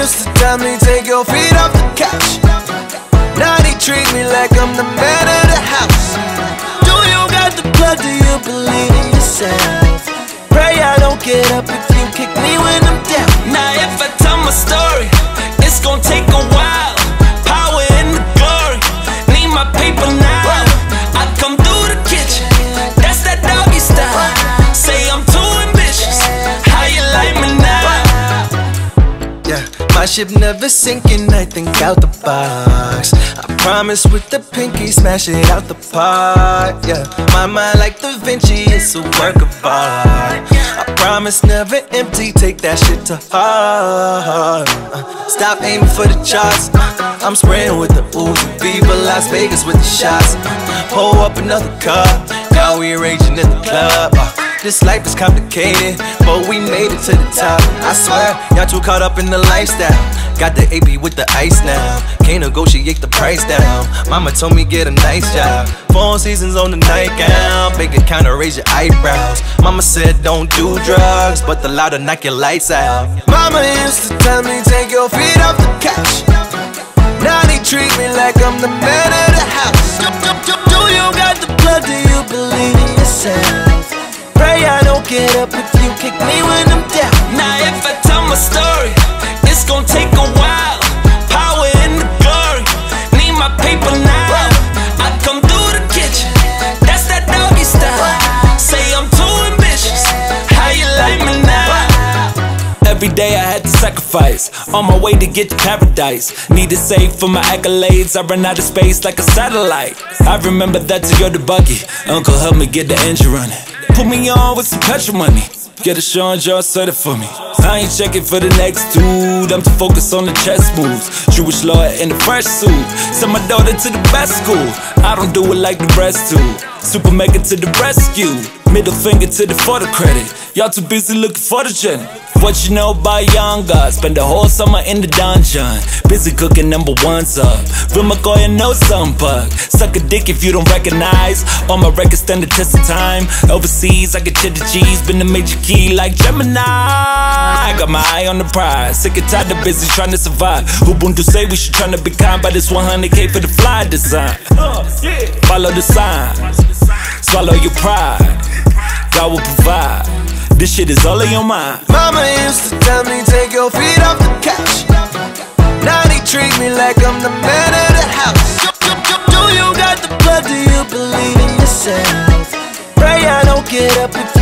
used to tell me, take your feet off the couch. Now they treat me like I'm the man of the house. Do you got the plug? Do you believe in yourself? Pray I don't get up if you kick me when I'm down. Now if I tell my story, it's gonna take a while. Power in the glory, need my paper now. I come through the kitchen, that's that doggy style. Say I'm too ambitious, how you like me now? Yeah, my ship never sinking, I think out the box. I promise with the pinky, smash it out the park. Yeah, my mind like Da Vinci, it's a work of art. I promise never empty, take that shit to heart. Stop aiming for the charts, I'm spraying with the Uzi. Viva Las Vegas with the shots. Pull up another cup, now we raging in the club. This life is complicated, but we made it to the top. I swear, y'all too caught up in the lifestyle. Got the AP with the ice now, can't negotiate the price down. Mama told me get a nice job, 4 seasons on the nightgown. Bank account to raise your eyebrows. Mama said don't do drugs, but the louder knock your lights out. Mama used to tell me, take your feet off the couch. Now they treat me like I'm the man of the house. Do you got the plug? Do you believe in yourself? Pray I don't get up if you kick me when I'm down. Now if I tell my story, it's gonna take a while. Power in the glory, need my paper now. I come through the kitchen, that's that doggy style. Say I'm too ambitious, how you like me now? Every day I had to sacrifice, on my way to get to paradise. Need to save for my accolades, I run out of space like a satellite. I remember that Toyota buggy, uncle helped me get the engine running. Put me on with some petrol money, get a Sean John set it for me. I ain't checking for the next dude, I'm too focused on the chess moves. Jewish lawyer in a fresh suit, send my daughter to the best school. I don't do it like the rest do, super mega to the rescue. Middle finger to the photo credit, y'all too busy looking for the jet. What you know about young God? Spend the whole summer in the dungeon, busy cooking #1s up. Real McCoy and no sunbug. Suck a dick if you don't recognize. All my records stand the test of time. Overseas, I get cheddar cheese, been a major key like Gemini. I got my eye on the prize, sick and tired of busy trying to survive. Ubuntu say we should try to be kind, but it's 100K for the fly design. Follow the sign, swallow your pride, God will provide. This shit is all in your mind. Mama used to tell me, take your feet off the couch. Now they treat me like I'm the man of the house. Do you got the plug? Do you believe in yourself? Pray I don't get up if